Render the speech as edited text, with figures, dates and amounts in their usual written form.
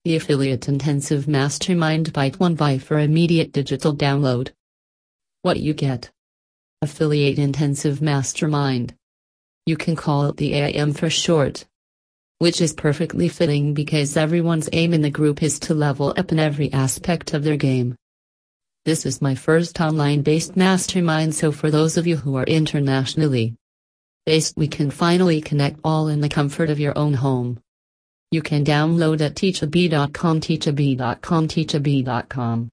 The Affiliate Intensive Mastermind Byte 1 buy for immediate digital download. What you get. Affiliate Intensive Mastermind. You can call it the AIM for short. Which is perfectly fitting because everyone's aim in the group is to level up in every aspect of their game. This is my first online-based mastermind, so for those of you who are internationally based, we can finally connect all in the comfort of your own home. You can download at teachable.com, teachable.com, teachable.com.